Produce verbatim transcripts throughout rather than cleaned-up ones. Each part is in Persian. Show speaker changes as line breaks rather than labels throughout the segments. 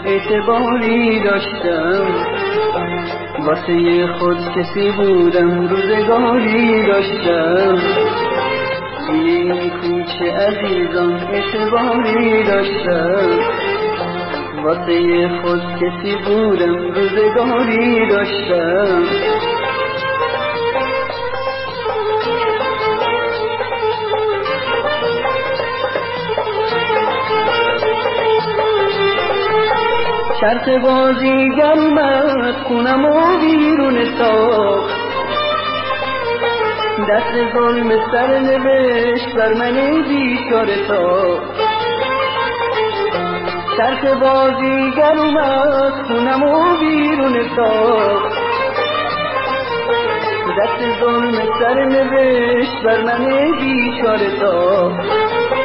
اعتباری داشتم، واسه خود کسی بودم، روزگاری داشتم. توی این کوچه عزیزان اعتباری داشتم، واسه خود کسی بودم، روزگاری داشتم. شرط بازیگر اومد خونم و بیرون ساخت، دست ظلم سر نوشت بر من بیچاره ساخت. شرط بازیگر اومد خونم و بیرون ساخت، دست ظلم سر نوشت بر من بیچاره ساخت.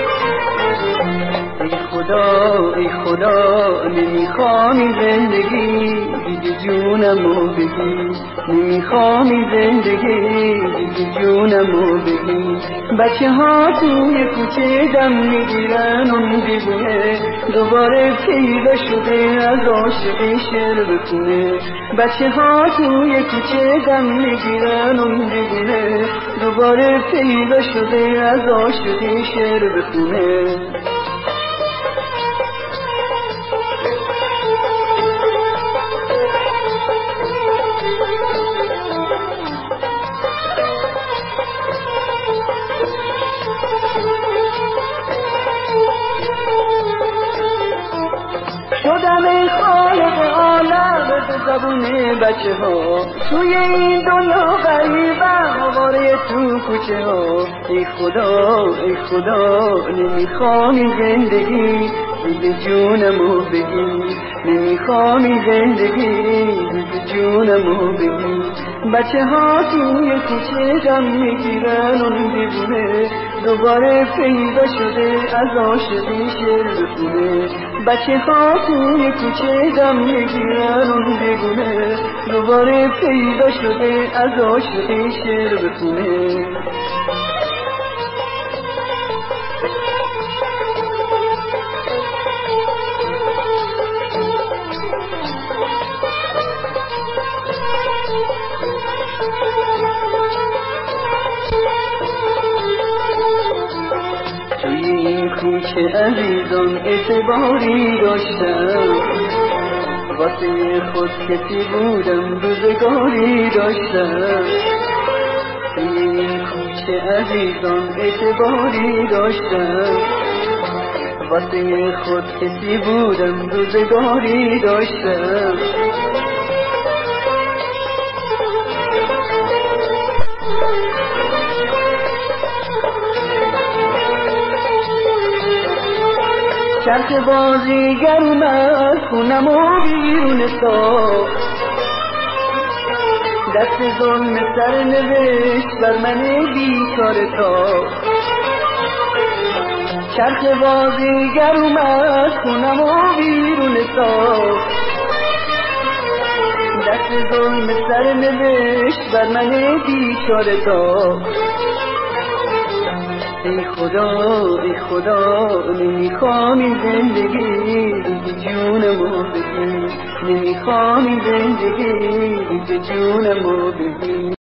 ای خدا ای خدا نمیخوام این زندگی دیگه جونمو بگی، نمیخوام این زندگی دیگه جونمو بگی. بچه ها توی کوچه دم میگیرن اون دیوونه، دوباره پیدا شده از عاشقی شعر بخونه. بچه ها توی کوچه دم میگیرن اون دیوونه، دوباره پیدا شده از عاشقی شعر بخونه. شدم ای خالق عالم به زبون بچه ها، توی این دنیا غریبم آواره تو کوچه ها. ای خدا ای خدا نمیخوام این زندگی دیگه جونمو بگی، نمیخوام این زندگی دیگه جونمو بگی. بچه ها توی کوچه دم میگیرن اون دیوونه، دوباره پیدا شده از عاشقی شعر بخونه. بچه ها توی کوچه دم میگیرن اون دیوونه، دوباره پیدا شده از عاشقی شعر بخونه. توی این کوچه عزیزان اعتباری داشتم، واسه خود کسی بودم، روزگاری داشتم. توی این کوچه عزیزان اعتباری داشتم، واسه خود کسی بودم، روزگاری داشتم. شرط بازیگر اومد خونم و بیرون ساخت، دست ظلم سر نوشت بر من بیچاره ساخت. شرط بازیگر اومد خونم و بیرون ساخت، دست ظلم سر نوشت بر من بیچاره ساخت. ای خدا ای خدا نمیخوام این زندگی دیگه جونمو بگی، نمیخوام این زندگی دیگه جونمو بگی.